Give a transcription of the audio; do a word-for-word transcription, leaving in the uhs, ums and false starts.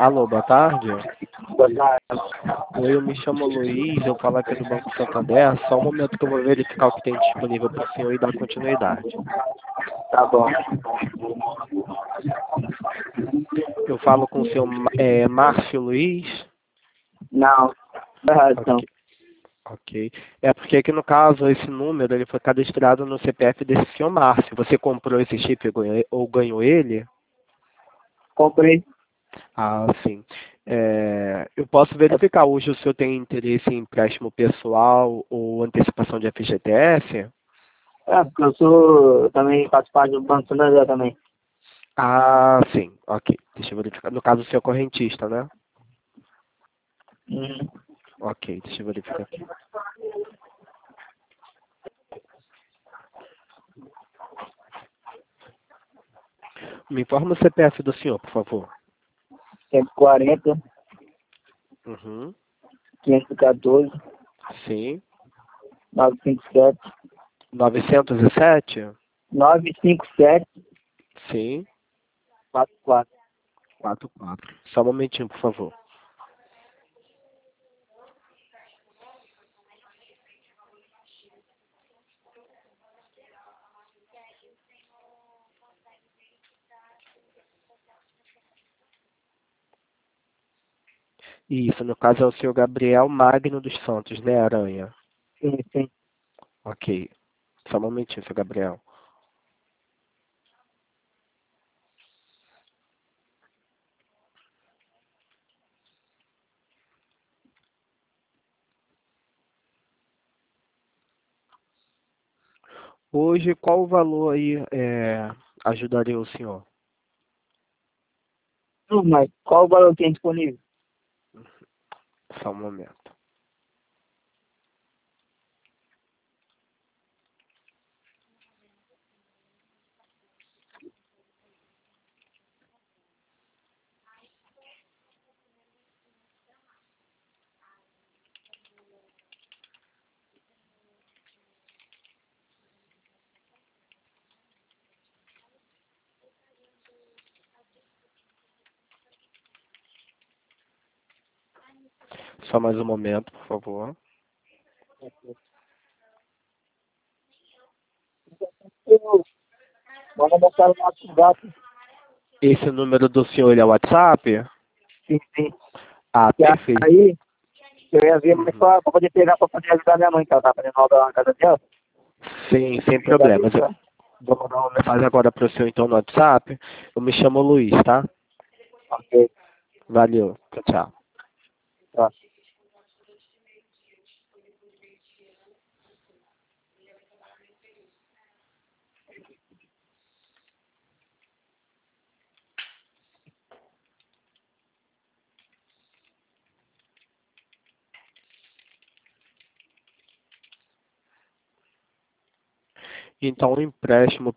Alô, boa tarde. Boa tarde. Oi, eu me chamo Luiz, eu falo aqui do Banco Santander. Só um momento que eu vou verificar o que tem disponível para o senhor e dar continuidade. Tá bom. Eu falo com o senhor é, Márcio Luiz. Não, não é errado, não. Ok. Ok. É porque aqui no caso, esse número ele foi cadastrado no C P F desse senhor Márcio. Você comprou esse chip ou ganhou- ou ganhou ele? Comprei. Ah, sim. É, eu posso verificar hoje o senhor tem interesse em empréstimo pessoal ou antecipação de F G T S? É, porque eu sou eu também faço parte do Banco Santander também. Ah, sim. Ok. Deixa eu verificar. No caso, o senhor é correntista, né? Hum. Ok, deixa eu verificar aqui. Me informa o C P F do senhor, por favor. cento e quarenta, Uhum. quinhentos e quatorze, Sim. novecentos e cinquenta e sete, novecentos e sete? novecentos e cinquenta e sete, Sim. quarenta e quatro. quatro quatro. Só um momentinho, por favor. Isso, no caso é o senhor Gabriel Magno dos Santos, né, Aranha? Sim, sim. Ok. Só um momentinho, senhor Gabriel. Hoje, qual o valor aí é, ajudaria o senhor? Não, mas qual o valor que tem disponível? Só um momento. Só mais um momento, por favor. Eu- Manda mensagem no WhatsApp. Esse número do senhor ele é o WhatsApp? Sim, sim. Ah, E perfeito. aí, eu ia ver, mas Uhum. pra, pra poder pegar, pra poder ajudar minha mãe, que ela tá fazendo obra lá na casa dela. Sim, sem Eu ia ver problemas. Eu pra- vou mandar uma mensagem agora para o senhor então no WhatsApp. Eu me chamo Luiz, tá? Ok, Valeu. Tchau, tchau. tá. Então, o empréstimo